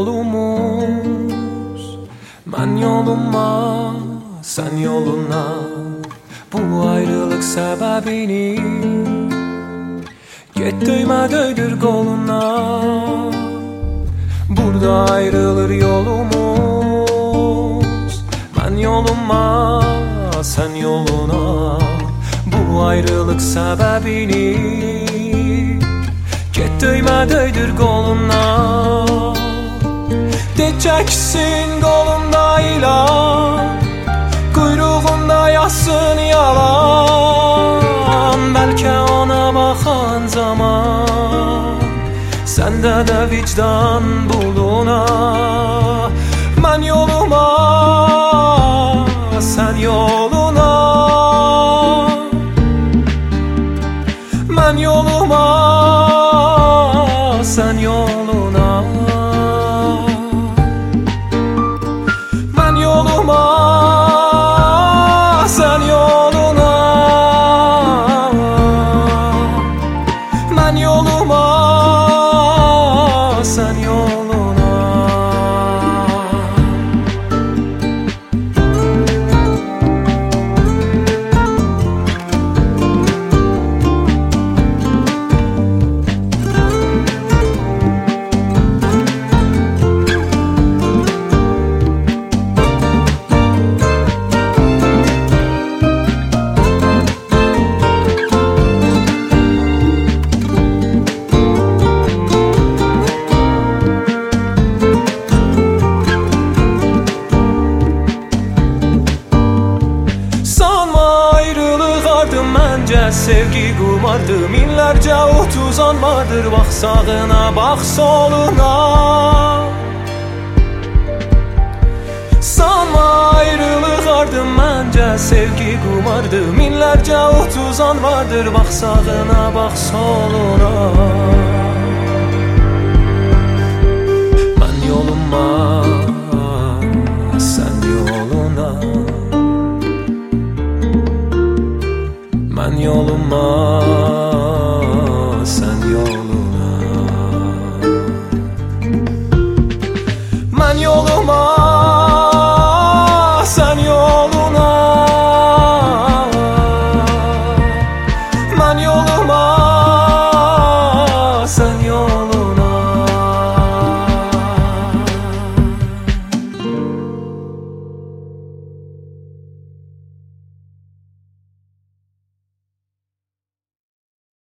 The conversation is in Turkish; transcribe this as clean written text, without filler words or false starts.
yolumuz. Ben yoluma, sen yoluna. Bu ayrılık sebebini get döymə döydür koluna. Burada ayrılır yolumuz. Ben yoluma, sen yoluna. Bu ayrılık sebebini get döymə döydür koluna. Deceksin kolumda ilan, kuyruğunda yazsın yalan. Belki ona bakan zaman sende de vicdan buluna. Ben yoluma, sen yoluna. Ben yoluma, sen yoluna. Ben yoluma, sen yoluna. Ben yoluma, sen yoluna. Sevgi kumardı, minlerce otuzan vardır. Bak sağına, bak soluna. Sanma ayrılık ardım bence. Sevgi kumardı, minlerce otuzan vardır. Bak sağına, bak soluna. Ben yoluma, sen yoluna. Ben yoluma,